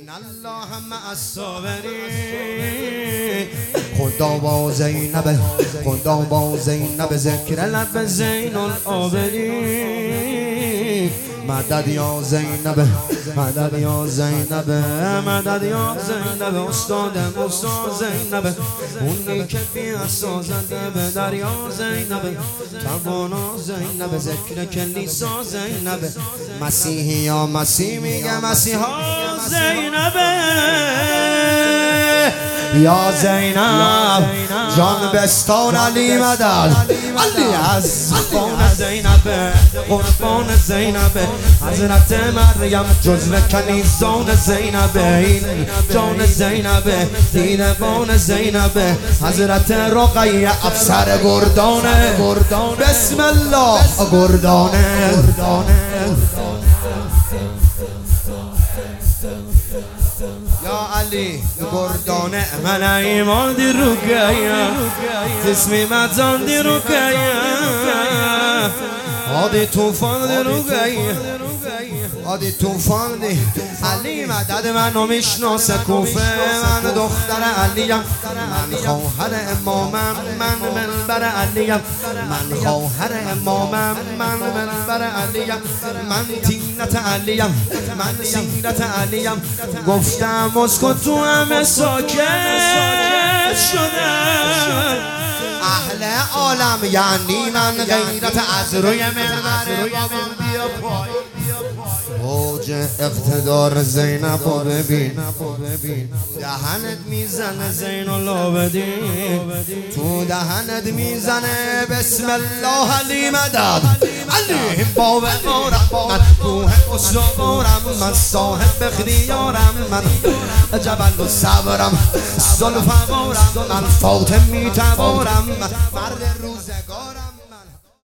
الله مع الصابرین خدا با زینب خدا با زینب ذکر لب زین العابدین مدد یا زینب مدد یا زینب مدد یا زینب استاد زینب اونی که بیاسا زده به دریا زینب توانا زینب ذکر کلیسا زینب مسیحی یا مسیح میگه مسیحا زینب یا زینب جان بستان علی مدد علی از قربان زینب قربان زینب حضرت مریم جزو کنیزان زینب این جان زینب دیدبان زینب حضرت رقیه افسر گردانه بسم الله گردانه یا علی گردانه من ایمان دی رکیه جسمی مزان دی رکیه آدی توفان دی رکیه آدی توفان دی علی مدد منو میشناسه کوفه من دختر علیم من خواهر امامم من منبر علیم من خواهر امامم من منبر علیم من تینت علیم من سیرت علیم گفتم اسکت تو همه ساکت شدن اهل عالم یعنی من غیرت از روی منبر بیا پای اوج اقتدار زینب رو ببین دهنت میزنه زین العابدین تو دهنت میزنه بسم الله علی مدد علی باب مارم من روح اصرارم من صاحب اختیارم من جبل و صبرم زلف مارم من فاطم میتبارم مرد